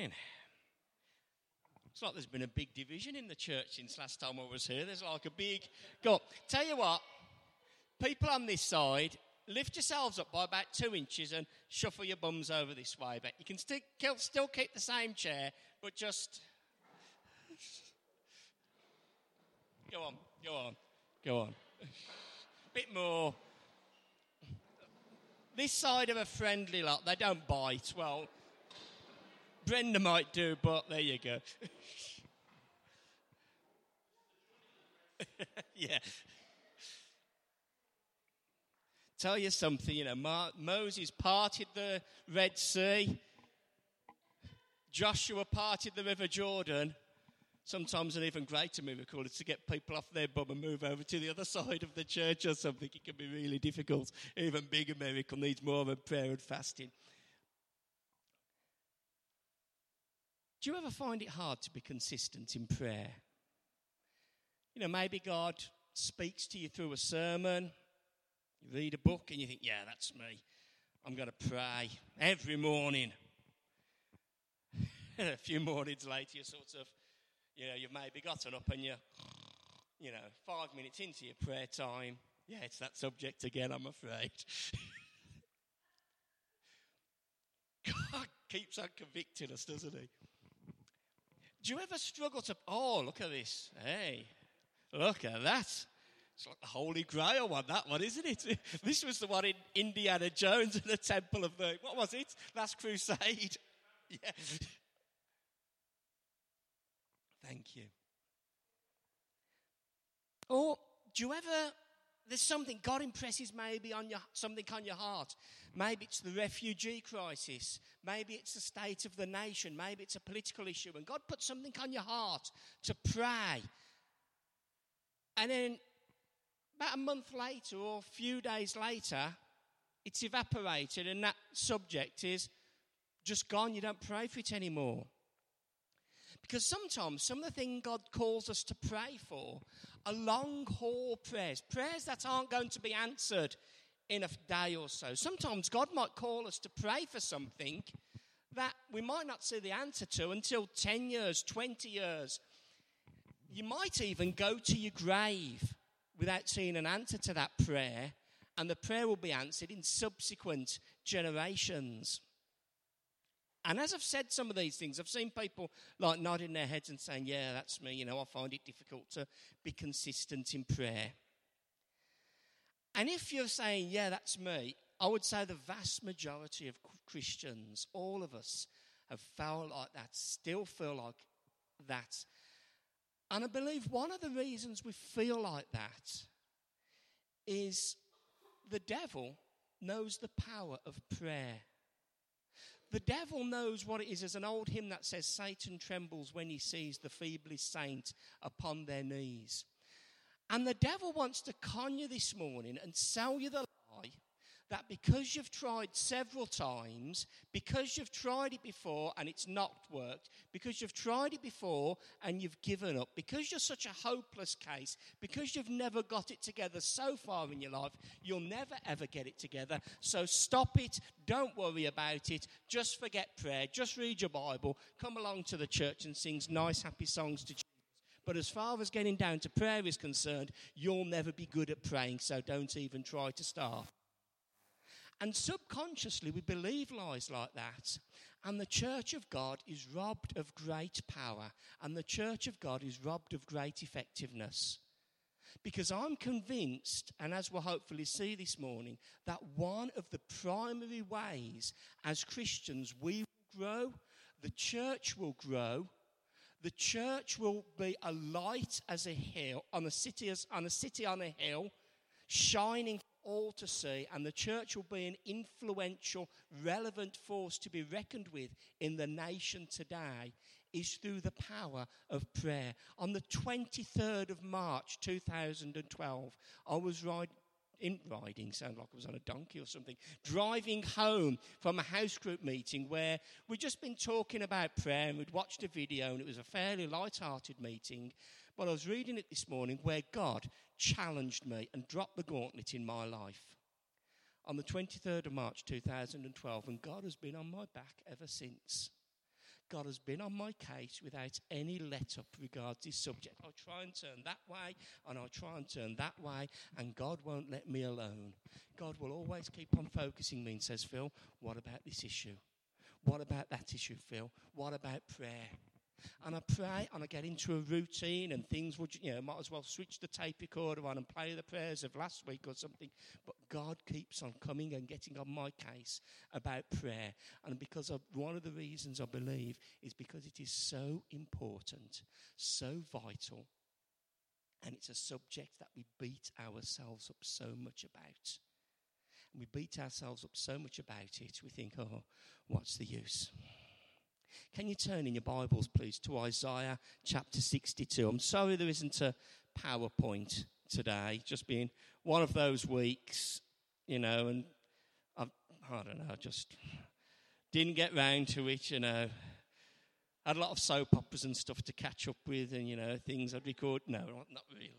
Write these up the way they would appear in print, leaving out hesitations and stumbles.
morning. It's like there's been a big division in the church since last time I was here. There's like a big... Go on. Tell you what, people on this side, lift yourselves up by about 2 inches and shuffle your bums over this way. But you can still keep the same chair, but just... Go on. Bit more. This side of a friendly lot, they don't bite. Well, Brenda might do, but there you go. Yeah. Tell you something, Moses parted the Red Sea. Joshua parted the River Jordan. Sometimes an even greater miracle is to get people off their bum and move over to the other side of the church or something. It can be really difficult. Even bigger miracle needs more of a prayer and fasting. Do you ever find it hard to be consistent in prayer? Maybe God speaks to you through a sermon. You read a book and you think, yeah, that's me. I'm going to pray every morning. A few mornings later, you sort of, you've maybe gotten up and you're, 5 minutes into your prayer time. Yeah, it's that subject again, I'm afraid. God keeps on convicting us, doesn't he? Do you ever struggle to, look at this. Hey, look at that. It's like the Holy Grail one, that one, isn't it? This was the one in Indiana Jones and the Temple of the, what was it? Last Crusade. Yeah. Thank you. Or do you ever, there's something, God impresses maybe on something on your heart. Maybe it's the refugee crisis. Maybe it's the state of the nation. Maybe it's a political issue. And God puts something on your heart to pray. And then about a month later or a few days later, it's evaporated and that subject is just gone. You don't pray for it anymore. Because sometimes some of the things God calls us to pray for are long-haul prayers. Prayers that aren't going to be answered in a day or so. Sometimes God might call us to pray for something that we might not see the answer to until 10 years, 20 years. You might even go to your grave without seeing an answer to that prayer, and the prayer will be answered in subsequent generations. And as I've said some of these things, I've seen people like nodding their heads and saying, yeah, that's me, I find it difficult to be consistent in prayer. And if you're saying, yeah, that's me, I would say the vast majority of Christians, all of us, have felt like that, still feel like that. And I believe one of the reasons we feel like that is the devil knows the power of prayer. The devil knows what it is. There's an old hymn that says, Satan trembles when he sees the feeblest saint upon their knees. And the devil wants to con you this morning and sell you the lie that because you've tried several times, because you've tried it before and it's not worked, because you've tried it before and you've given up, because you're such a hopeless case, because you've never got it together so far in your life, you'll never ever get it together. So stop it, don't worry about it, just forget prayer, just read your Bible, come along to the church and sing nice happy songs to Jesus. But as far as getting down to prayer is concerned, you'll never be good at praying, so don't even try to start. And subconsciously, we believe lies like that. And the church of God is robbed of great power. And the church of God is robbed of great effectiveness. Because I'm convinced, and as we'll hopefully see this morning, that one of the primary ways as Christians we will grow, the church will grow, the church will be a light as a hill, on a city on a hill, shining for all to see, and the church will be an influential, relevant force to be reckoned with in the nation today, is through the power of prayer. On the 23rd of March 2012, I was sound like I was on a donkey or something, driving home from a house group meeting where we'd just been talking about prayer and we'd watched a video, and it was a fairly light-hearted meeting. But I was reading it this morning where God challenged me and dropped the gauntlet in my life on the 23rd of March 2012, and God has been on my back ever since. God has been on my case without any let-up regards this subject. I'll try and turn that way, and I'll try and turn that way, and God won't let me alone. God will always keep on focusing me and says, Phil, what about this issue? What about that issue, Phil? What about prayer? And I pray and I get into a routine and things would, might as well switch the tape recorder on and play the prayers of last week or something. But God keeps on coming and getting on my case about prayer. And because one of the reasons I believe is because it is so important, so vital. And it's a subject that we beat ourselves up so much about. And we beat ourselves up so much about it, we think, oh, what's the use? Can you turn in your Bibles, please, to Isaiah chapter 62? I'm sorry there isn't a PowerPoint today, just being one of those weeks, and I don't know, just didn't get round to it, Had a lot of soap operas and stuff to catch up with and, things I'd record. No, not really.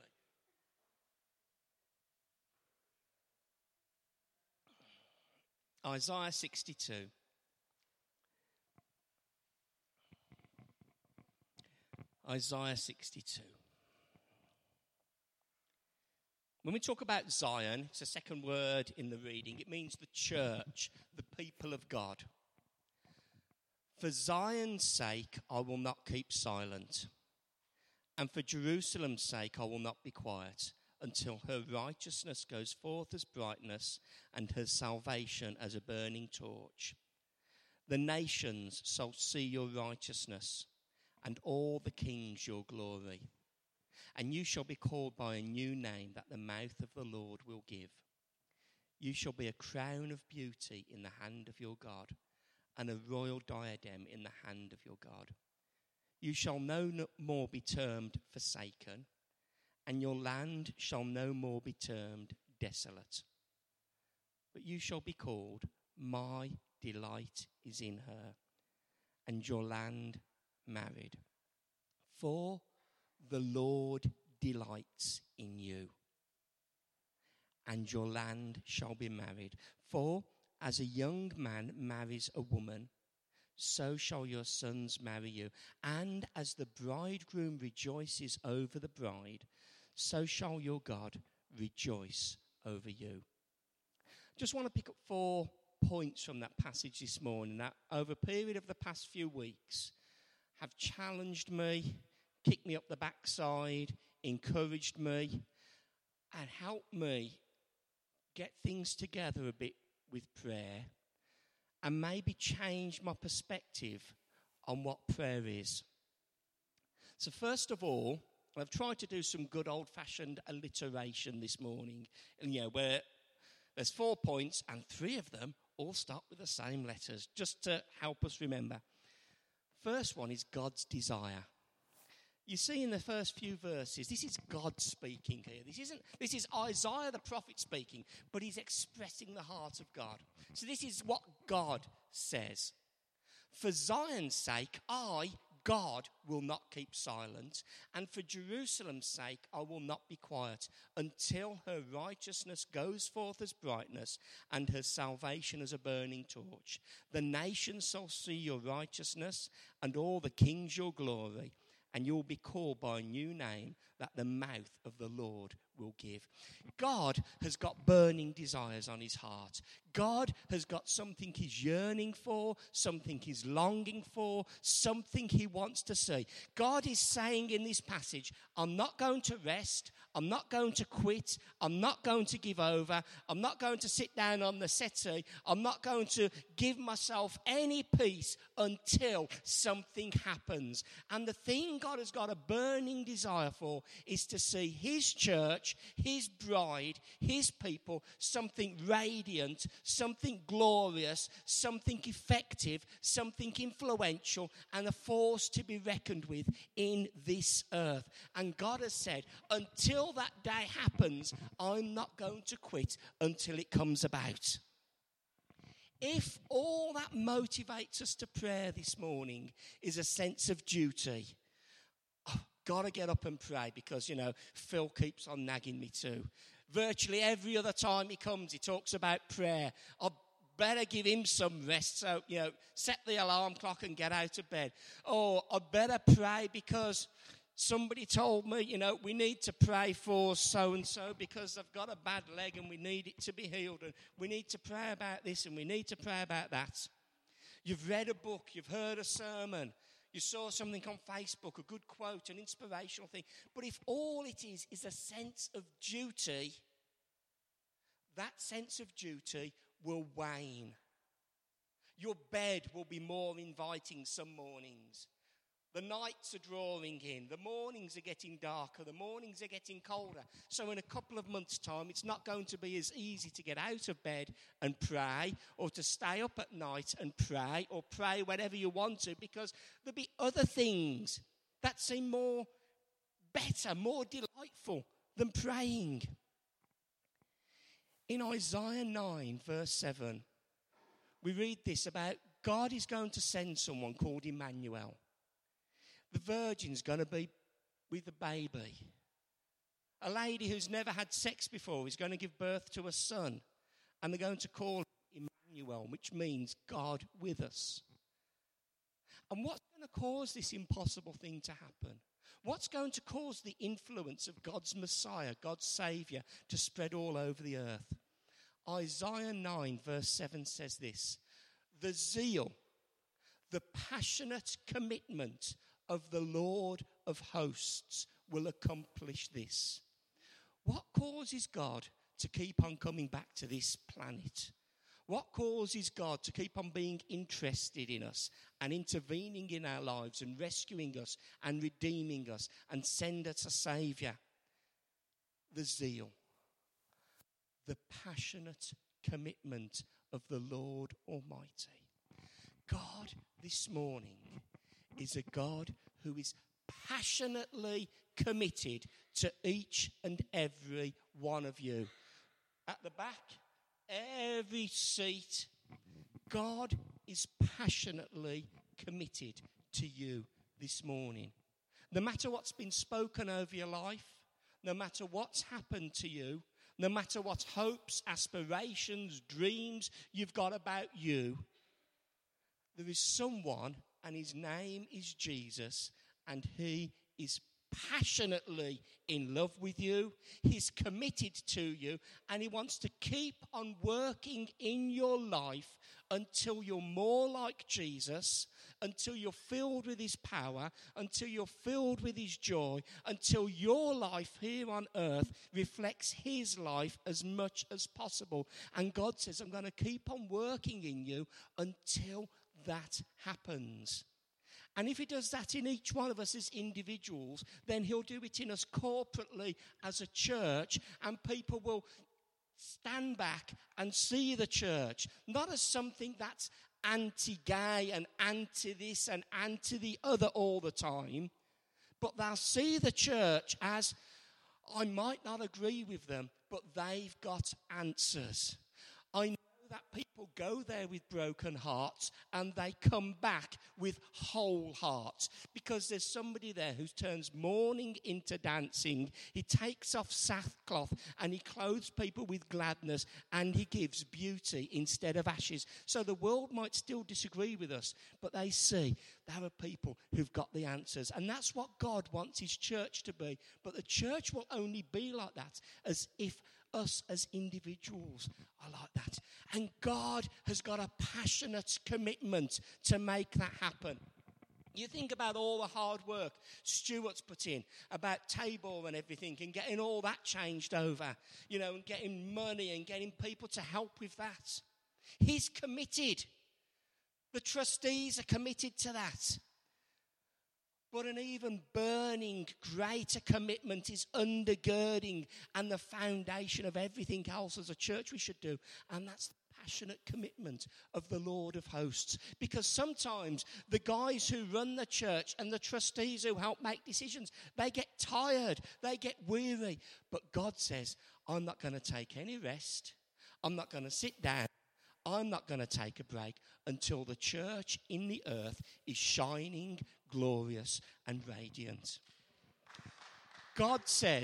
Isaiah 62. Isaiah 62. When we talk about Zion, it's a second word in the reading. It means the church, the people of God. For Zion's sake, I will not keep silent. And for Jerusalem's sake, I will not be quiet until her righteousness goes forth as brightness and her salvation as a burning torch. The nations shall see your righteousness, and all the kings your glory. And you shall be called by a new name that the mouth of the Lord will give. You shall be a crown of beauty in the hand of your God, and a royal diadem in the hand of your God. You shall no more be termed forsaken, and your land shall no more be termed desolate. But you shall be called, my delight is in her, and your land married. For the Lord delights in you, and your land shall be married. For as a young man marries a woman, so shall your sons marry you. And as the bridegroom rejoices over the bride, so shall your God rejoice over you. Just want to pick up 4 points from that passage this morning that over a period of the past few weeks have challenged me, kicked me up the backside, encouraged me, and helped me get things together a bit with prayer and maybe change my perspective on what prayer is. So first of all, I've tried to do some good old-fashioned alliteration this morning, where there's 4 points and 3 of them all start with the same letters, just to help us remember. First one is God's desire. You see in the first few verses, this is God speaking here. This is Isaiah the prophet speaking, but he's expressing the heart of God. So this is what God says. For Zion's sake, I, God, will not keep silent, and for Jerusalem's sake, I will not be quiet until her righteousness goes forth as brightness and her salvation as a burning torch. The nations shall see your righteousness and all the kings your glory, and you'll be called by a new name that the mouth of the Lord will give. God has got burning desires on his heart. God has got something he's yearning for, something he's longing for, something he wants to see. God is saying in this passage, I'm not going to rest. I'm not going to quit. I'm not going to give over. I'm not going to sit down on the settee. I'm not going to give myself any peace until something happens. And the thing God has got a burning desire for is to see his church, his bride, his people, something radiant, something glorious, something effective, something influential, and a force to be reckoned with in this earth. And God has said, until that day happens, I'm not going to quit until it comes about. If all that motivates us to prayer this morning is a sense of duty, got to get up and pray because, Phil keeps on nagging me too. Virtually every other time he comes, he talks about prayer. I better give him some rest. So, set the alarm clock and get out of bed. Or I better pray because somebody told me, we need to pray for so-and-so because they've got a bad leg and we need it to be healed. And we need to pray about this and we need to pray about that. You've read a book, you've heard a sermon, you saw something on Facebook, a good quote, an inspirational thing. But if all it is a sense of duty, that sense of duty will wane. Your bed will be more inviting some mornings. The nights are drawing in. The mornings are getting darker. The mornings are getting colder. So in a couple of months' time, it's not going to be as easy to get out of bed and pray or to stay up at night and pray or pray whenever you want to, because there'll be other things that seem more better, more delightful than praying. In Isaiah 9, verse 7, we read this about God is going to send someone called Emmanuel. The virgin's going to be with a baby. A lady who's never had sex before is going to give birth to a son. And they're going to call him Emmanuel, which means God with us. And what's going to cause this impossible thing to happen? What's going to cause the influence of God's Messiah, God's Saviour, to spread all over the earth? Isaiah 9, verse 7 says this: the zeal, the passionate commitment of the Lord of hosts will accomplish this. What causes God to keep on coming back to this planet? What causes God to keep on being interested in us and intervening in our lives and rescuing us and redeeming us and send us a Saviour? The zeal, the passionate commitment of the Lord Almighty. God this morning is a God who is passionately committed to each and every one of you. At the back, every seat, God is passionately committed to you this morning. No matter what's been spoken over your life, no matter what's happened to you, no matter what hopes, aspirations, dreams you've got about you, there is someone, and his name is Jesus, and he is passionately in love with you. He's committed to you, and he wants to keep on working in your life until you're more like Jesus, until you're filled with his power, until you're filled with his joy, until your life here on earth reflects his life as much as possible. And God says, I'm going to keep on working in you until that happens. And if he does that in each one of us as individuals, then he'll do it in us corporately as a church, and people will stand back and see the church not as something that's anti-gay and anti-this and anti-the other all the time, but they'll see the church as, I might not agree with them, but they've got answers. I know that people go there with broken hearts and they come back with whole hearts, because there's somebody there who turns mourning into dancing. He takes off sackcloth and he clothes people with gladness, and he gives beauty instead of ashes. So the world might still disagree with us, but they see there are people who've got the answers. And that's what God wants his church to be. But the church will only be like that as if us as individuals are like that. And God has got a passionate commitment to make that happen. You think about all the hard work Stuart's put in about Tabor and everything, and getting all that changed over, and getting money and getting people to help with that. He's committed. The trustees are committed to that. But an even burning, greater commitment is undergirding and the foundation of everything else as a church we should do. And that's the passionate commitment of the Lord of hosts. Because sometimes the guys who run the church and the trustees who help make decisions, they get tired, they get weary. But God says, I'm not going to take any rest. I'm not going to sit down. I'm not going to take a break until the church in the earth is shining, glorious and radiant. God says,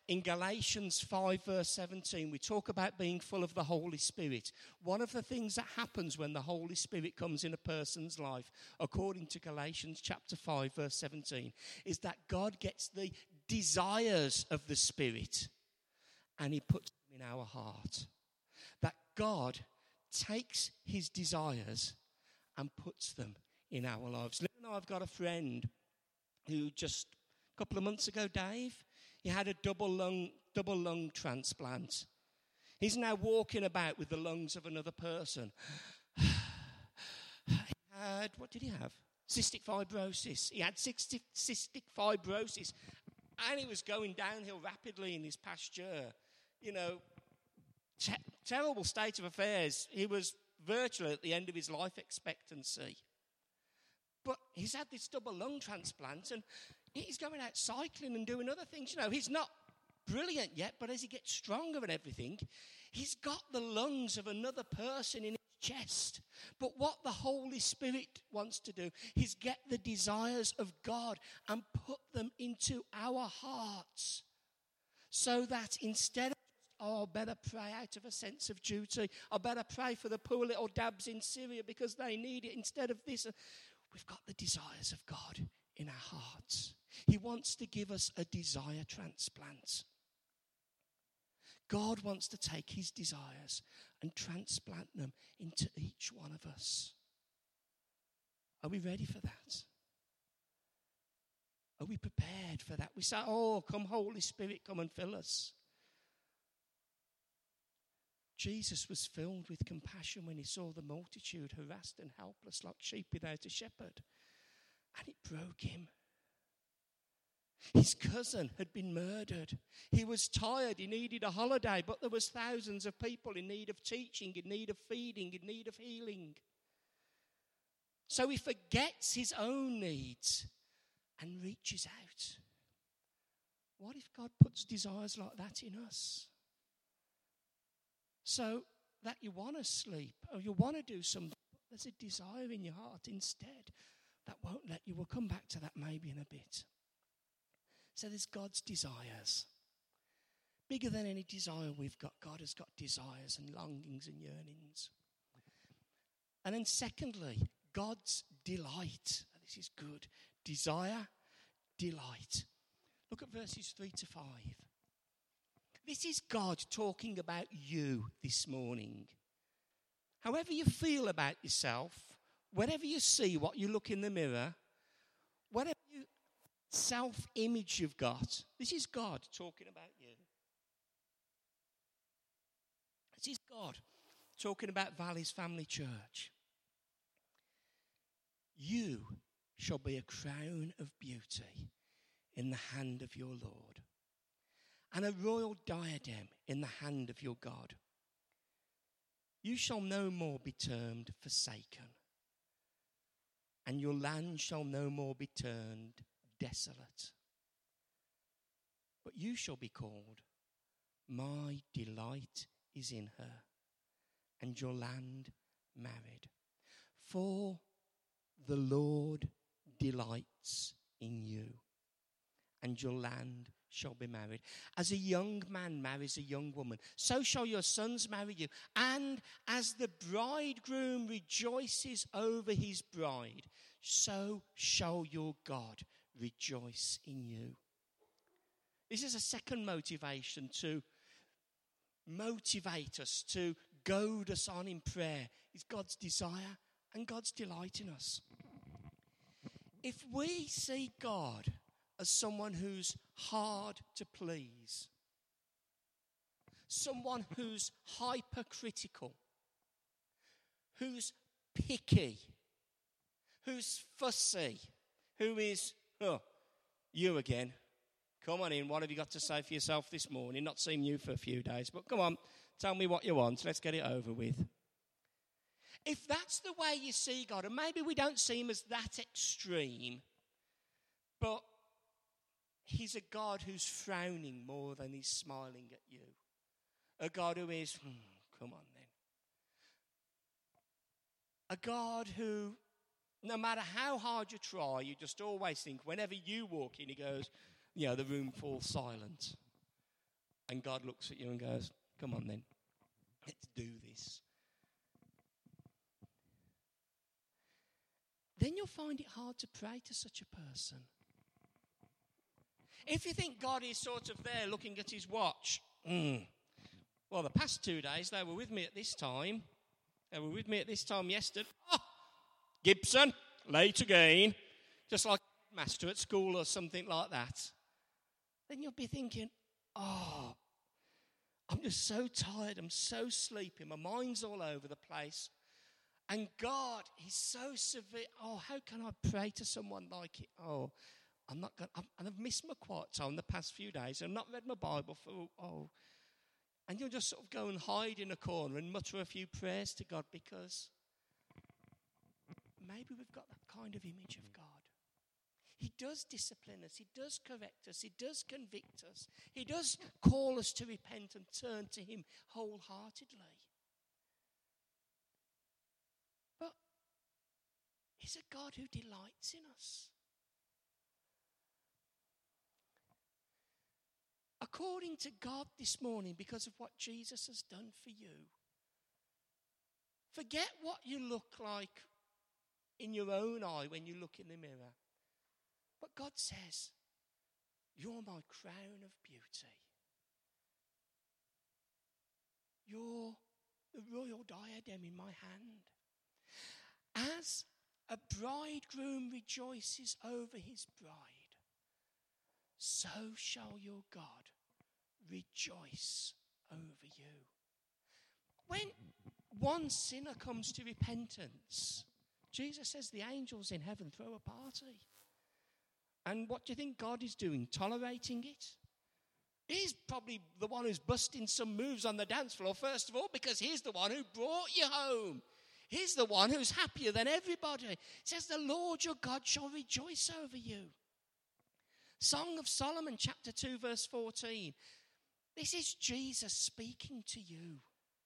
in Galatians 5 verse 17, we talk about being full of the Holy Spirit. One of the things that happens when the Holy Spirit comes in a person's life, according to Galatians chapter 5 verse 17, is that God gets the desires of the Spirit and he puts them in our heart. That God takes his desires and puts them in our lives. Lynn and I have got a friend who just a couple of months ago, Dave, he had a double lung transplant. He's now walking about with the lungs of another person. He had, what did he have? Cystic fibrosis. He had cystic fibrosis. And he was going downhill rapidly in his past year. You know, terrible state of affairs. He was virtually at the end of his life expectancy. But he's had this double lung transplant and he's going out cycling and doing other things. You know, he's not brilliant yet, but as he gets stronger and everything, he's got the lungs of another person in his chest. But what the Holy Spirit wants to do is get the desires of God and put them into our hearts. So that instead of, I better pray out of a sense of duty, I better pray for the poor little dabs in Syria because they need it, instead of this, we've got the desires of God in our hearts. He wants to give us a desire transplant. God wants to take his desires and transplant them into each one of us. Are we ready for that? Are we prepared for that? We say, oh, come Holy Spirit, come and fill us. Jesus was filled with compassion when he saw the multitude harassed and helpless like sheep without a shepherd. And it broke him. His cousin had been murdered. He was tired. He needed a holiday, but there was thousands of people in need of teaching, in need of feeding, in need of healing. So he forgets his own needs and reaches out. What if God puts desires like that in us? So that you want to sleep or you want to do something, but there's a desire in your heart instead that won't let you. We'll come back to that maybe in a bit. So there's God's desires. Bigger than any desire we've got, God has got desires and longings and yearnings. And then secondly, God's delight. This is good. Desire, delight. Look at verses 3 to 5. This is God talking about you this morning. However you feel about yourself, whatever you see, what you look in the mirror, whatever self-image you've got, this is God talking about you. This is God talking about Valleys Family Church. You shall be a crown of beauty in the hand of your Lord, and a royal diadem in the hand of your God. You shall no more be termed forsaken, and your land shall no more be termed desolate. But you shall be called, my delight is in her, and your land married. For the Lord delights in you, and your land shall be married. As a young man marries a young woman, so shall your sons marry you. And as the bridegroom rejoices over his bride, so shall your God rejoice in you. This is a second motivation to motivate us, to goad us on in prayer. It's God's desire and God's delight in us. If we see God as someone who's hard to please, someone who's hypercritical, who's picky, who's fussy, who is, oh, you again. Come on in, what have you got to say for yourself this morning? Not seen you for a few days, but come on, tell me what you want. Let's get it over with. If that's the way you see God, and maybe we don't see him as that extreme, but he's a God who's frowning more than he's smiling at you. A God who is, come on then. A God who, no matter how hard you try, you just always think, whenever you walk in, he goes, the room falls silent. And God looks at you and goes, come on then, let's do this. Then you'll find it hard to pray to such a person. If you think God is sort of there looking at his watch, well, the past 2 days, they were with me at this time. They were with me at this time yesterday. Oh, Gibson, late again. Just like a master at school or something like that. Then you'll be thinking, oh, I'm just so tired. I'm so sleepy. My mind's all over the place. And God, he's so severe. Oh, how can I pray to someone like it? Oh, I'm not going. And I've missed my quiet time the past few days. I've not read my Bible for. And you'll just sort of go and hide in a corner and mutter a few prayers to God because maybe we've got that kind of image of God. He does discipline us. He does correct us. He does convict us. He does call us to repent and turn to him wholeheartedly. But he's a God who delights in us. According to God this morning, because of what Jesus has done for you, forget what you look like in your own eye when you look in the mirror. But God says, you're my crown of beauty. You're the royal diadem in my hand. As a bridegroom rejoices over his bride, so shall your God rejoice over you. When one sinner comes to repentance, Jesus says the angels in heaven throw a party. And what do you think God is doing? Tolerating it? He's probably the one who's busting some moves on the dance floor, first of all, because he's the one who brought you home. He's the one who's happier than everybody. It says the Lord your God shall rejoice over you. Song of Solomon, chapter 2, verse 14. This is Jesus speaking to you.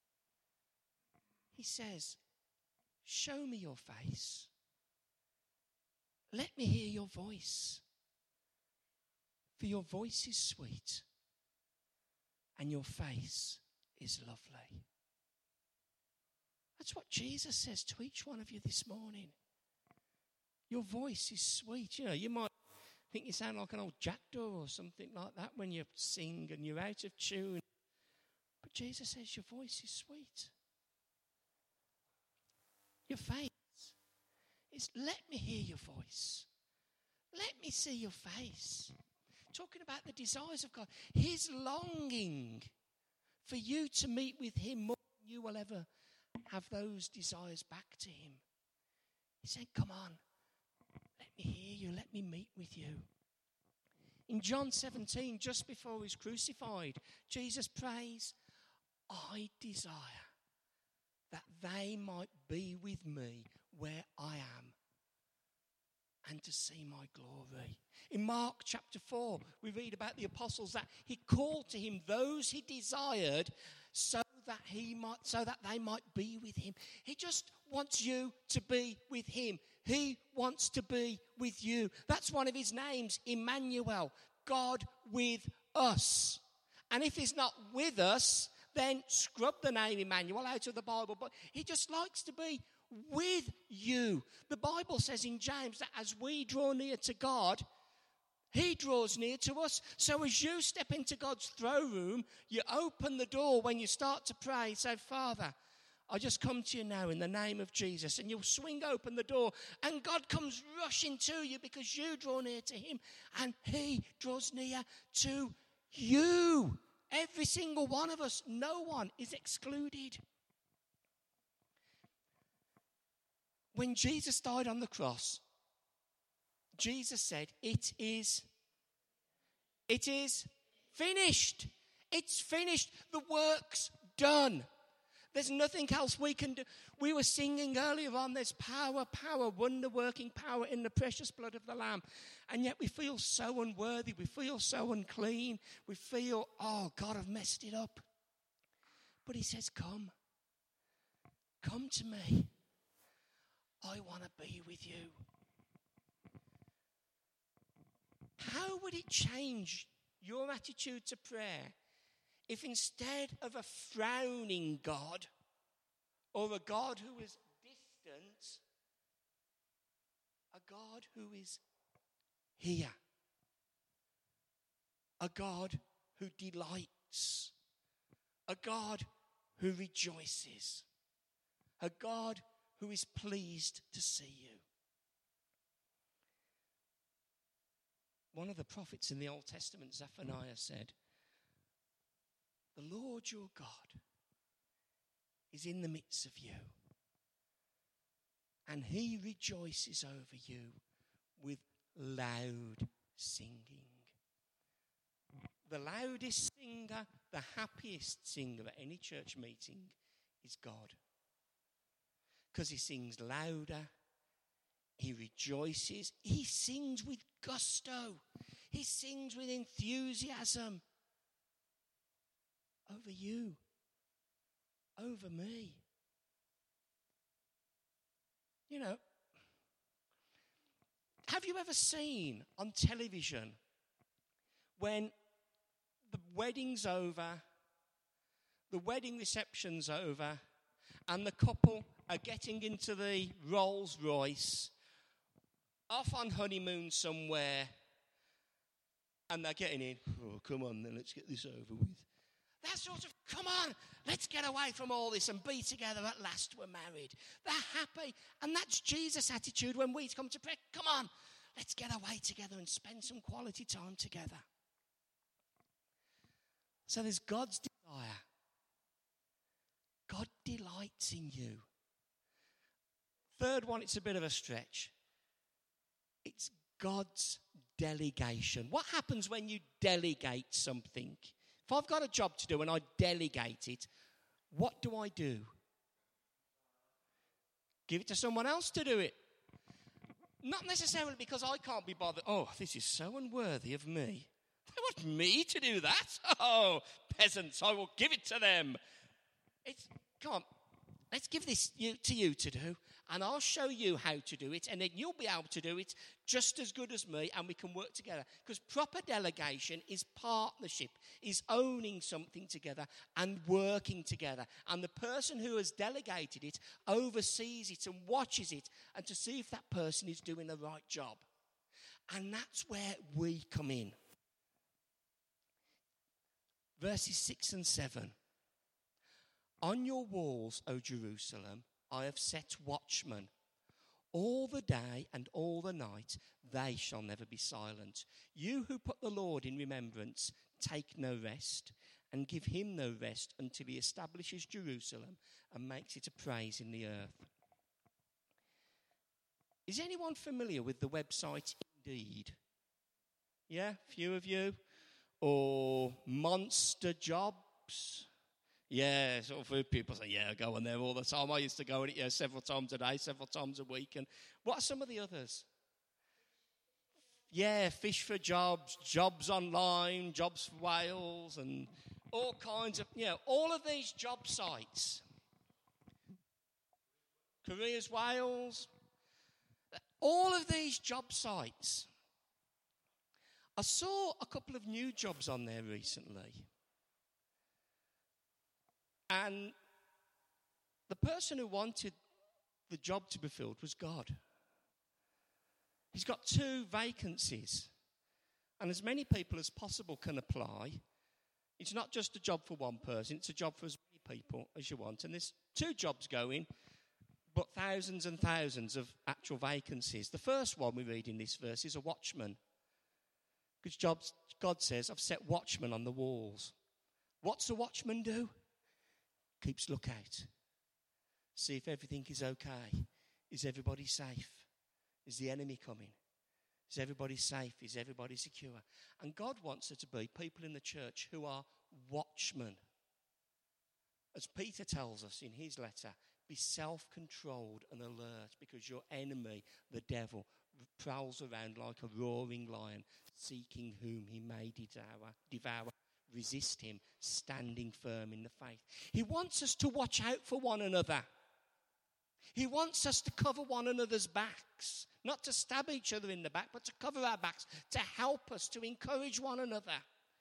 He says, show me your face. Let me hear your voice. For your voice is sweet and your face is lovely. That's what Jesus says to each one of you this morning. Your voice is sweet. You know, you might think you sound like an old jackdaw or something like that when you sing and you're out of tune. But Jesus says your voice is sweet. Your face is, let me hear your voice. Let me see your face. Talking about the desires of God. His longing for you to meet with him more than you will ever have those desires back to him. He said, come on, let me hear you, let me meet with you. In John 17, just before he's crucified, Jesus prays, I desire that they might be with me where I am and to see my glory. In Mark chapter 4, we read about the apostles that he called to him those he desired so that they might be with him. He just wants you to be with him. He wants to be with you. That's one of his names, Emmanuel, God with us. And if he's not with us, then scrub the name Emmanuel out of the Bible. But he just likes to be with you. The Bible says in James that as we draw near to God, he draws near to us. So as you step into God's throne room, you open the door when you start to pray. Say, Father, I just come to you now in the name of Jesus. And you'll swing open the door and God comes rushing to you because you draw near to him and he draws near to you. Every single one of us, no one is excluded. When Jesus died on the cross, Jesus said, it is finished. It's finished. The work's done. There's nothing else we can do. We were singing earlier on, there's power, wonder-working power in the precious blood of the Lamb. And yet we feel so unworthy. We feel so unclean. We feel, oh, God, I've messed it up. But he says, come to me. I want to be with you. How would it change your attitude to prayer if instead of a frowning God or a God who is distant, a God who is here, a God who delights, a God who rejoices, a God who is pleased to see you. One of the prophets in the Old Testament, Zephaniah, said, "The Lord your God is in the midst of you, and he rejoices over you with loud singing." The loudest singer, the happiest singer at any church meeting is God. Because he sings louder, he rejoices, he sings with gusto, he sings with enthusiasm over you, over me. You know, have you ever seen on television when the wedding's over, the wedding reception's over, and the couple are getting into the Rolls Royce, off on honeymoon somewhere, and they're getting in? "Oh, come on then, let's get this over with." That sort of, come on, let's get away from all this and be together, at last we're married. They're happy, and that's Jesus' attitude when we come to pray. Come on, let's get away together and spend some quality time together. So there's God's desire. God delights in you. Third one, it's a bit of a stretch. It's God's delegation. What happens when you delegate something? If I've got a job to do and I delegate it, what do I do? Give it to someone else to do it. Not necessarily because I can't be bothered. "Oh, this is so unworthy of me. They want me to do that? Oh, peasants, I will give it to them." Come on, let's give this to you to do, and I'll show you how to do it, and then you'll be able to do it just as good as me, and we can work together. Because proper delegation is partnership, is owning something together and working together. And the person who has delegated it oversees it and watches it, and to see if that person is doing the right job. And that's where we come in. Verses 6 and 7. "On your walls, O Jerusalem, I have set watchmen. All the day and all the night they shall never be silent. You who put the Lord in remembrance, take no rest, and give him no rest until he establishes Jerusalem and makes it a praise in the earth." Is anyone familiar with the website Indeed? Yeah, few of you? Or Monster Jobs? Yeah, sort of people say, "Yeah, I go on there all the time." I used to go on it several times a day, several times a week. And what are some of the others? Yeah, Fish for Jobs, Jobs Online, Jobs for Wales, and all kinds of, all of these job sites. Careers Wales, all of these job sites. I saw a couple of new jobs on there recently. And the person who wanted the job to be filled was God. He's got 2 vacancies. And as many people as possible can apply. It's not just a job for one person, it's a job for as many people as you want. And there's 2 jobs going, but thousands and thousands of actual vacancies. The first one we read in this verse is a watchman. Because God says, "I've set watchmen on the walls." What's a watchman do? Keeps lookout. See if everything is okay. Is everybody safe? Is the enemy coming? Is everybody safe? Is everybody secure? And God wants there to be people in the church who are watchmen. As Peter tells us in his letter, be self-controlled and alert, because your enemy, the devil, prowls around like a roaring lion, seeking whom he may devour. Resist him, standing firm in the faith. He wants us to watch out for one another. He wants us to cover one another's backs. Not to stab each other in the back, but to cover our backs, to help us, to encourage one another.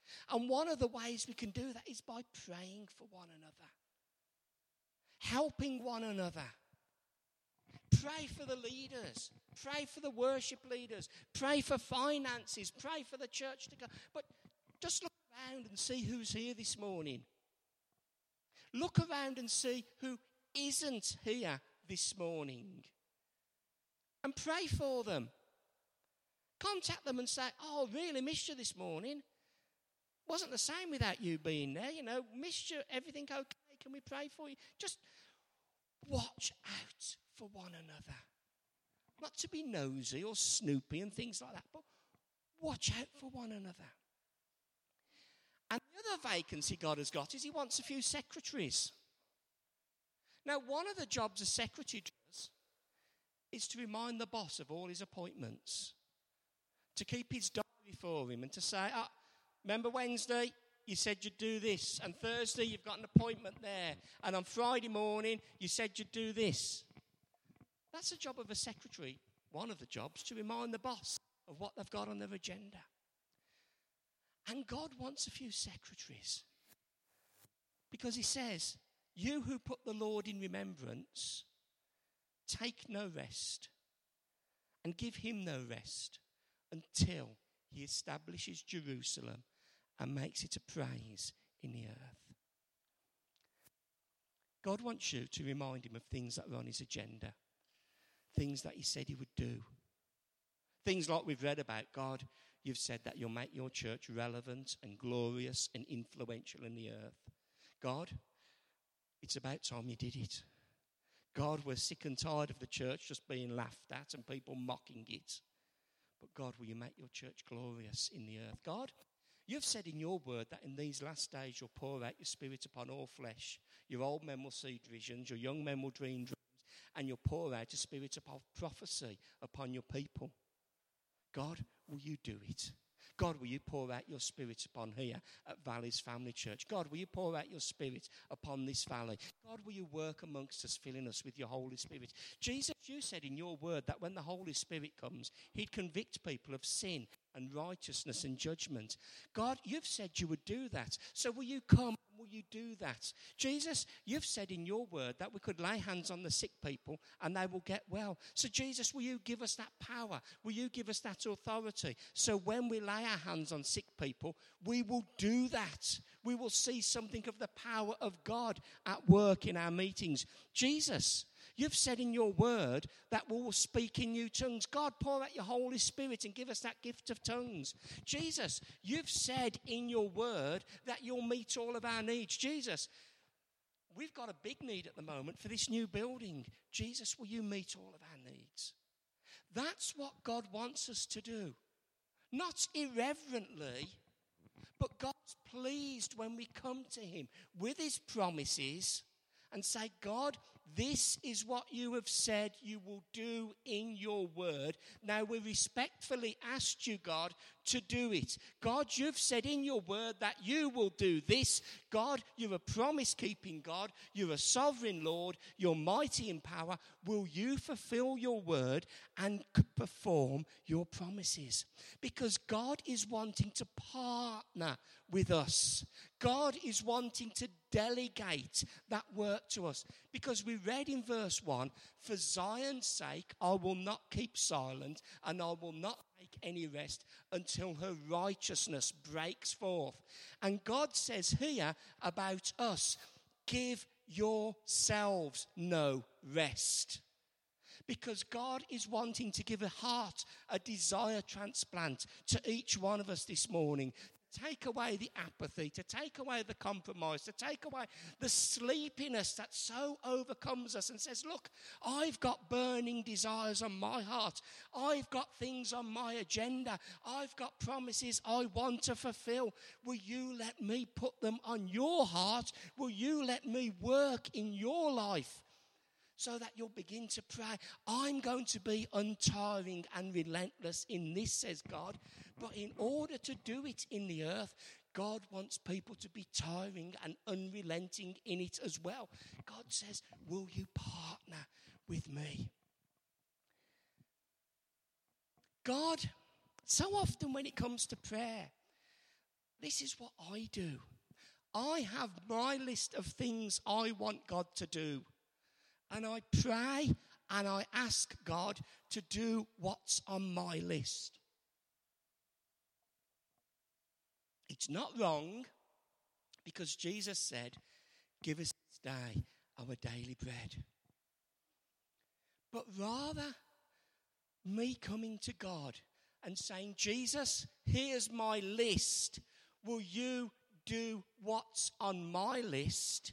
And one of the ways we can do that is by praying for one another, helping one another. Pray for the leaders. Pray for the worship leaders. Pray for finances. Pray for the church to go. But just look around and see who's here this morning. Look around and see who isn't here this morning. And pray for them. Contact them and say, oh, really missed you this morning. Wasn't the same without you being there. Missed you. Everything okay? Can we pray for you? Just watch out for one another. Not to be nosy or snoopy and things like that, but watch out for one another. And the other vacancy God has got is he wants a few secretaries. Now, one of the jobs a secretary does is to remind the boss of all his appointments, to keep his diary for him and to say, remember Wednesday, you said you'd do this, and Thursday you've got an appointment there, and on Friday morning you said you'd do this. That's the job of a secretary, one of the jobs, to remind the boss of what they've got on their agenda. And God wants a few secretaries, because he says, you who put the Lord in remembrance, take no rest and give him no rest until he establishes Jerusalem and makes it a praise in the earth. God wants you to remind him of things that are on his agenda, things that he said he would do. Things like we've read about. God, you've said that you'll make your church relevant and glorious and influential in the earth. God, it's about time you did it. God, we're sick and tired of the church just being laughed at and people mocking it. But God, will you make your church glorious in the earth? God, you've said in your word that in these last days you'll pour out your spirit upon all flesh. Your old men will see visions, your young men will dream dreams, and you'll pour out your spirit of prophecy upon your people. God, will you do it? God, will you pour out your spirit upon here at Valleys Family Church? God, will you pour out your spirit upon this valley? God, will you work amongst us, filling us with your Holy Spirit? Jesus, you said in your word that when the Holy Spirit comes, he'd convict people of sin and righteousness and judgment. God, you've said you would do that. So will you come? Will you do that? Jesus, you've said in your word that we could lay hands on the sick people and they will get well. So Jesus, will you give us that power? Will you give us that authority? So when we lay our hands on sick people, we will do that. We will see something of the power of God at work in our meetings. Jesus, you've said in your word that we will speak in new tongues. God, pour out your Holy Spirit and give us that gift of tongues. Jesus, you've said in your word that you'll meet all of our needs. Jesus, we've got a big need at the moment for this new building. Jesus, will you meet all of our needs? That's what God wants us to do. Not irreverently, but God's pleased when we come to him with his promises and say, God, this is what you have said you will do in your word. Now we respectfully ask you, God, to do it. God, you've said in your word that you will do this. God, you're a promise-keeping God. You're a sovereign Lord. You're mighty in power. Will you fulfill your word and perform your promises? Because God is wanting to partner with us. God is wanting to delegate that work to us. Because we read in verse 1, for Zion's sake, I will not keep silent and I will not take any rest until her righteousness breaks forth. And God says here about us, give yourselves no rest. Because God is wanting to give a heart, a desire transplant to each one of us this morning. Take away the apathy, to take away the compromise, to take away the sleepiness that so overcomes us and says, look, I've got burning desires on my heart. I've got things on my agenda. I've got promises I want to fulfill. Will you let me put them on your heart? Will you let me work in your life? So that you'll begin to pray, I'm going to be untiring and relentless in this, says God. But in order to do it in the earth, God wants people to be tiring and unrelenting in it as well. God says, will you partner with me? God, so often when it comes to prayer, this is what I do. I have my list of things I want God to do. And I pray and I ask God to do what's on my list. It's not wrong, because Jesus said, give us this day our daily bread. But rather, me coming to God and saying, Jesus, here's my list. Will you do what's on my list?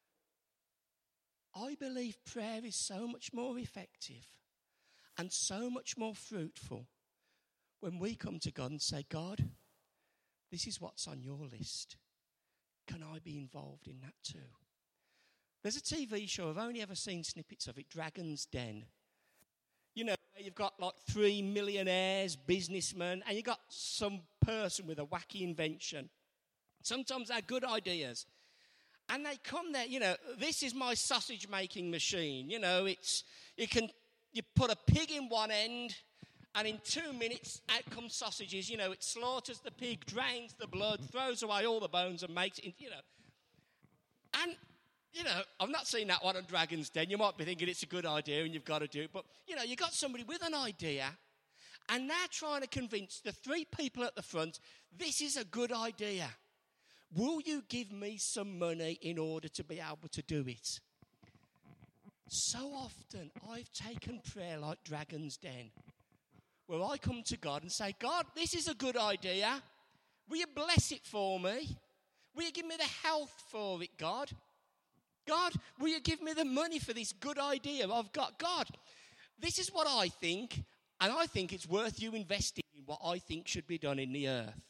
I believe prayer is so much more effective and so much more fruitful when we come to God and say, God, this is what's on your list. Can I be involved in that too? There's a TV show, I've only ever seen snippets of it, Dragon's Den. You know, you've got like 3 millionaires, businessmen, and you've got some person with a wacky invention. Sometimes they're good ideas. And they come there, you know, this is my sausage making machine. You know, you put a pig in one end, and in 2 minutes, out come sausages. You know, it slaughters the pig, drains the blood, throws away all the bones and makes it, you know. And, you know, I've not seen that one on Dragon's Den. You might be thinking it's a good idea and you've got to do it. But, you know, you've got somebody with an idea, and they're trying to convince the 3 people at the front, this is a good idea. Will you give me some money in order to be able to do it? So often, I've taken prayer like Dragon's Den, where I come to God and say, God, this is a good idea. Will you bless it for me? Will you give me the health for it, God? God, will you give me the money for this good idea I've got? God, this is what I think, and I think it's worth you investing in what I think should be done in the earth.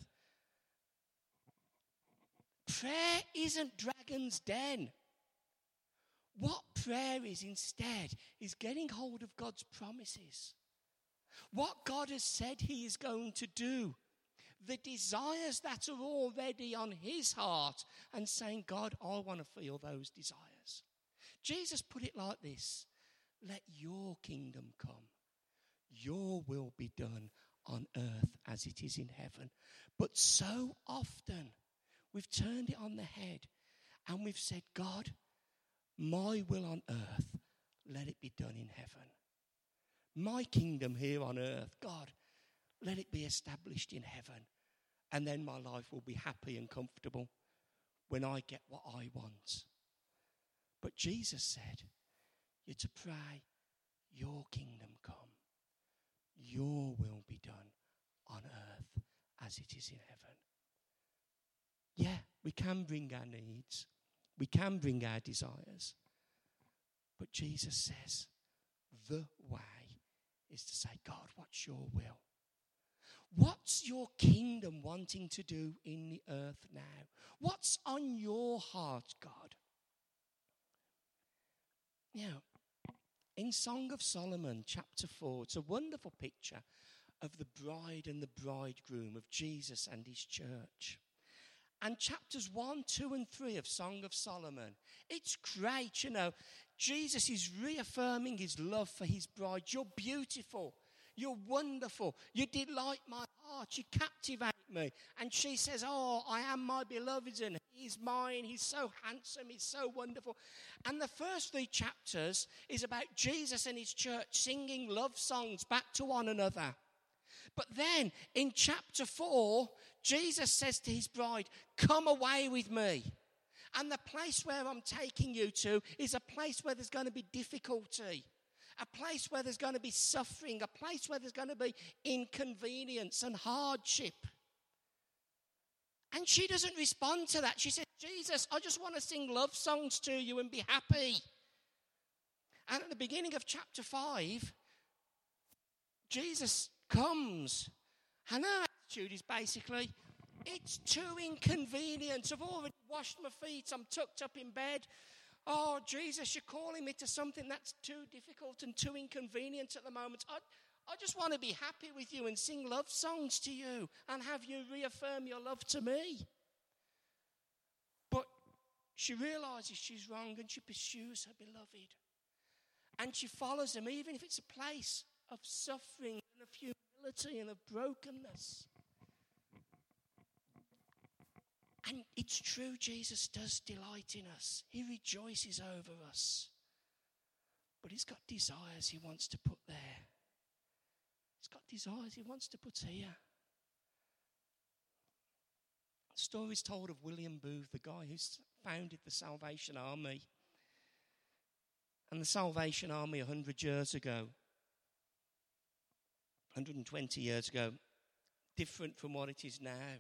Prayer isn't Dragon's Den. What prayer is instead is getting hold of God's promises. What God has said he is going to do. The desires that are already on his heart, and saying, God, I want to feel those desires. Jesus put it like this: let your kingdom come. Your will be done on earth as it is in heaven. But so often we've turned it on the head and we've said, God, my will on earth, let it be done in heaven. My kingdom here on earth, God, let it be established in heaven. And then my life will be happy and comfortable when I get what I want. But Jesus said, you're to pray, your kingdom come. Your will be done on earth as it is in heaven. Yeah, we can bring our needs. We can bring our desires. But Jesus says, the way is to say, God, what's your will? What's your kingdom wanting to do in the earth now? What's on your heart, God? Now, in Song of Solomon, chapter 4, it's a wonderful picture of the bride and the bridegroom, of Jesus and his church. And chapters 1, 2, and 3 of Song of Solomon, it's great, you know. Jesus is reaffirming his love for his bride. You're beautiful. You're wonderful. You delight my heart. You captivate me. And she says, oh, I am my beloved's and he's mine. He's so handsome. He's so wonderful. And the first 3 chapters is about Jesus and his church singing love songs back to one another. But then in chapter 4, Jesus says to his bride, come away with me. And the place where I'm taking you to is a place where there's going to be difficulty. A place where there's going to be suffering, a place where there's going to be inconvenience and hardship. And she doesn't respond to that. She says, Jesus, I just want to sing love songs to you and be happy. And at the beginning of chapter 5, Jesus comes. And her attitude is basically, it's too inconvenient. I've already washed my feet. I'm tucked up in bed. Oh, Jesus, you're calling me to something that's too difficult and too inconvenient at the moment. I just want to be happy with you and sing love songs to you and have you reaffirm your love to me. But she realizes she's wrong and she pursues her beloved. And she follows him, even if it's a place of suffering and of humility and of brokenness. And it's true, Jesus does delight in us. He rejoices over us. But he's got desires he wants to put there. He's got desires he wants to put here. The story is told of William Booth, the guy who founded the Salvation Army. And the Salvation Army 100 years ago, 120 years ago, different from what it is now.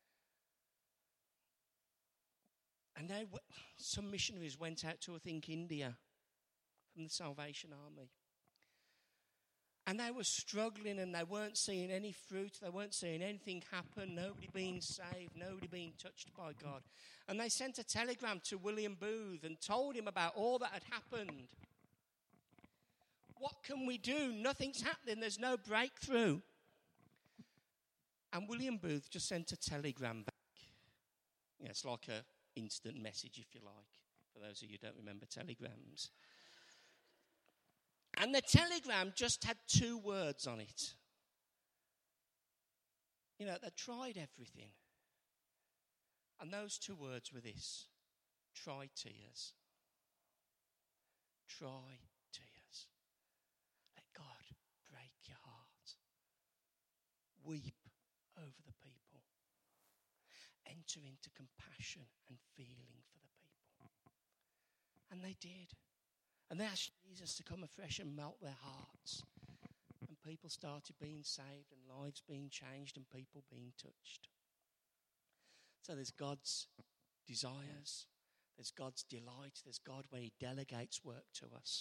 And now some missionaries went out to, I think, India from the Salvation Army. And they were struggling and they weren't seeing any fruit. They weren't seeing anything happen. Nobody being saved. Nobody being touched by God. And they sent a telegram to William Booth and told him about all that had happened. What can we do? Nothing's happening. There's no breakthrough. And William Booth just sent a telegram back. Yeah, it's like an instant message, if you like, for those of you who don't remember telegrams. And the telegram just had 2 words on it. You know, they tried everything. And those 2 words were this: try tears. Try tears. Let God break your heart. Weep over the people. Enter into compassion and feeling for the people. And they did. And they asked Jesus to come afresh and melt their hearts. And people started being saved and lives being changed and people being touched. So there's God's desires. There's God's delight. There's God where he delegates work to us.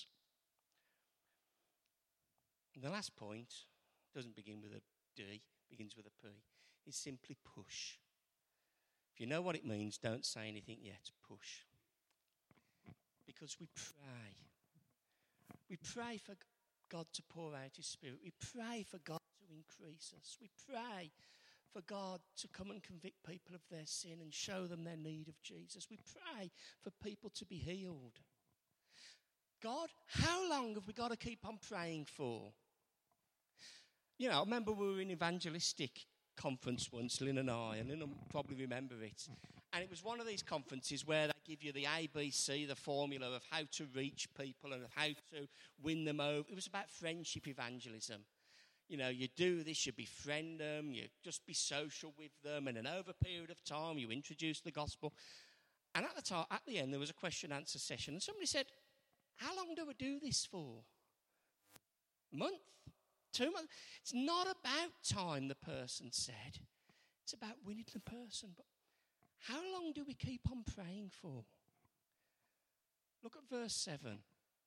And the last point doesn't begin with a D, begins with a P. Is simply push. If you know what it means, don't say anything yet. Push. Because we pray. We pray for God to pour out his Spirit. We pray for God to increase us. We pray for God to come and convict people of their sin and show them their need of Jesus. We pray for people to be healed. God, how long have we got to keep on praying for? You know, I remember we were in evangelistic conference once, Lynn and I, and Lynn will probably remember it. And it was one of these conferences where they give you the ABC, the formula of how to reach people and of how to win them over. It was about friendship evangelism. You know, you do this, you befriend them, you just be social with them, and then over a period of time you introduce the gospel. And at the end there was a question-answer session, and somebody said, how long do we do this for? A month? 2 months? It's not about time, the person said. It's about winning the person. But how long do we keep on praying for? Look at verse 7.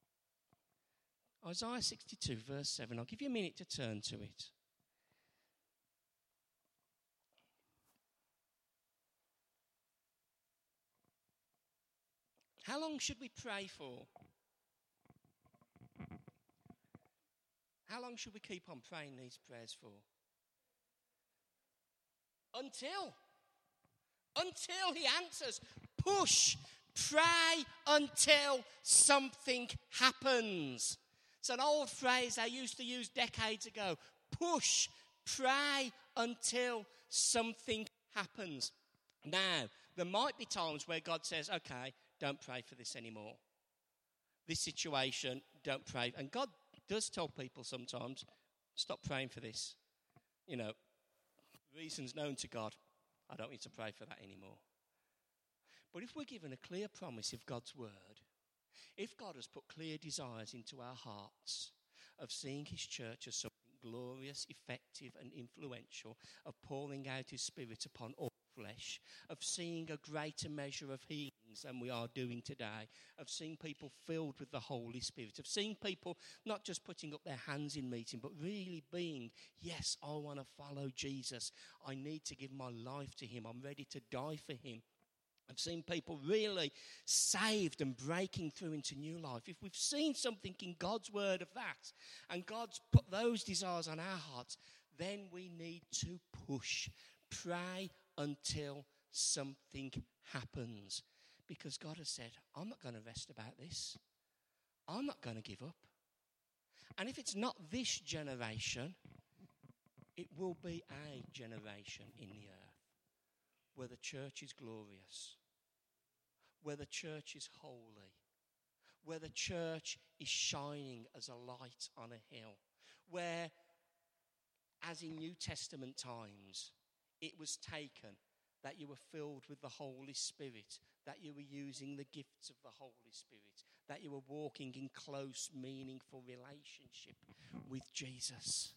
Isaiah 62, verse 7. I'll give you a minute to turn to it. How long should we pray for? How long should we keep on praying these prayers for? Until he answers. Push. Pray until something happens. It's an old phrase I used to use decades ago. Push. Pray until something happens. Now, there might be times where God says, okay, don't pray for this anymore. This situation, don't pray. And God does tell people sometimes, stop praying for this. You know, reasons known to God, I don't need to pray for that anymore. But if we're given a clear promise of God's word, if God has put clear desires into our hearts of seeing his church as something glorious, effective and influential, of pouring out his Spirit upon all flesh, of seeing a greater measure of healings than we are doing today, of seeing people filled with the Holy Spirit, of seeing people not just putting up their hands in meeting, but really being, yes, I want to follow Jesus. I need to give my life to him. I'm ready to die for him. I've seen people really saved and breaking through into new life. If we've seen something in God's word of that, and God's put those desires on our hearts, then we need to push. Pray until something happens. Because God has said, I'm not going to rest about this. I'm not going to give up. And if it's not this generation, it will be a generation in the earth where the church is glorious, where the church is holy, where the church is shining as a light on a hill, where, as in New Testament times, it was taken that you were filled with the Holy Spirit, that you were using the gifts of the Holy Spirit, that you were walking in close, meaningful relationship with Jesus.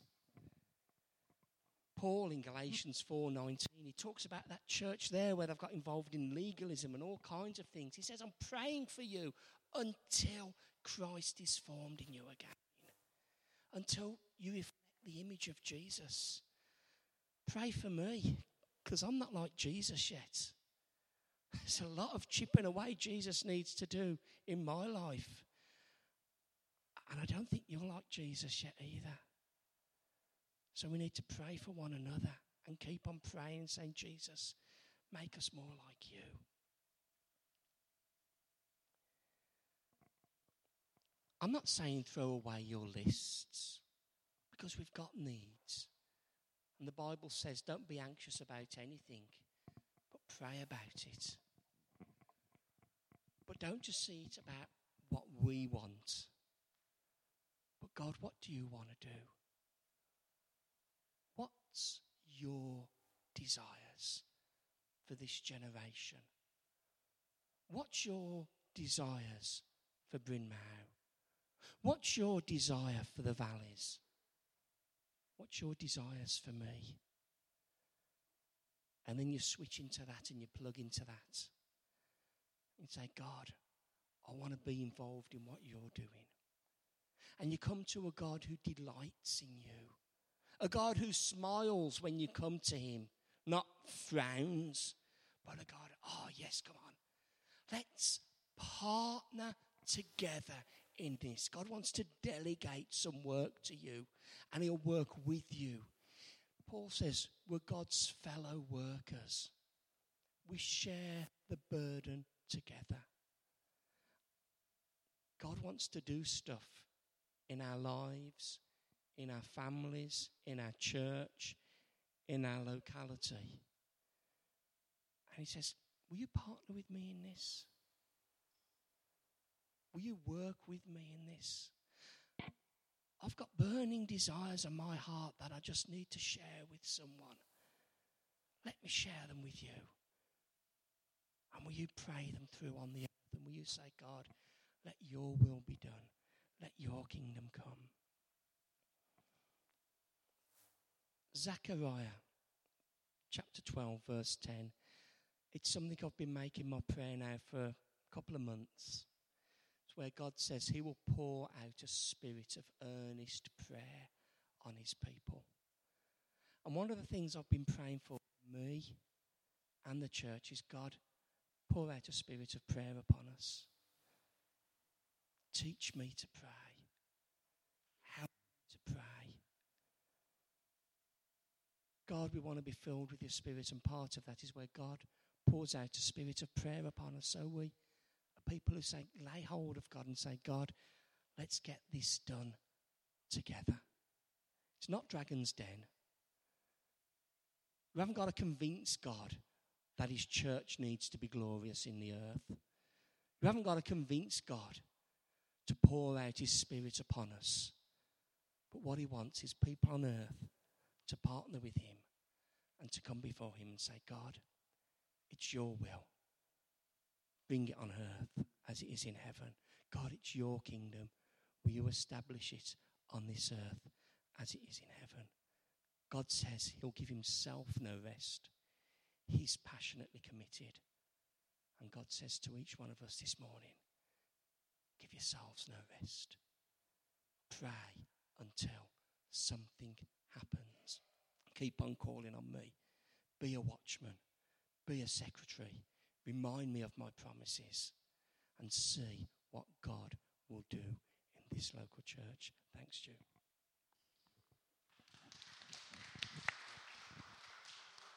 Paul in Galatians 4:19, he talks about that church there where they've got involved in legalism and all kinds of things. He says, I'm praying for you until Christ is formed in you again, until you reflect the image of Jesus. Pray for me, because I'm not like Jesus yet. There's a lot of chipping away Jesus needs to do in my life. And I don't think you're like Jesus yet either. So we need to pray for one another and keep on praying and saying, Jesus, make us more like you. I'm not saying throw away your lists, because we've got needs. And the Bible says don't be anxious about anything, but pray about it. But don't just see it about what we want. But God, what do you want to do? What's your desires for this generation? What's your desires for Bryn Mawr? What's your desire for the valleys? What's your desires for me? And then you switch into that and you plug into that. And say, God, I want to be involved in what you're doing. And you come to a God who delights in you. A God who smiles when you come to him, not frowns, but a God, oh yes, come on. Let's partner together in this. God wants to delegate some work to you, and he'll work with you. Paul says we're God's fellow workers. We share the burden together. God wants to do stuff in our lives, in our families, in our church, in our locality. And he says, will you partner with me in this? Will you work with me in this? I've got burning desires in my heart that I just need to share with someone. Let me share them with you. And will you pray them through on the earth? And will you say, God, let your will be done. Let your kingdom come. Zechariah, chapter 12, verse 10. It's something I've been making my prayer now for a couple of months. It's where God says he will pour out a spirit of earnest prayer on his people. And one of the things I've been praying for me and the church is, God, pour out a spirit of prayer upon us. Teach me to pray. Help me to pray. God, we want to be filled with your spirit, and part of that is where God pours out a spirit of prayer upon us. So we are people who say, lay hold of God and say, God, let's get this done together. It's not Dragon's Den. We haven't got to convince God that his church needs to be glorious in the earth. We haven't got to convince God to pour out his spirit upon us. But what he wants is people on earth to partner with him and to come before him and say, God, it's your will. Bring it on earth as it is in heaven. God, it's your kingdom. Will you establish it on this earth as it is in heaven? God says he'll give himself no rest. He's passionately committed. And God says to each one of us this morning, give yourselves no rest. Pray until something happens. Keep on calling on me. Be a watchman. Be a secretary. Remind me of my promises. And see what God will do in this local church. Thanks, Stu.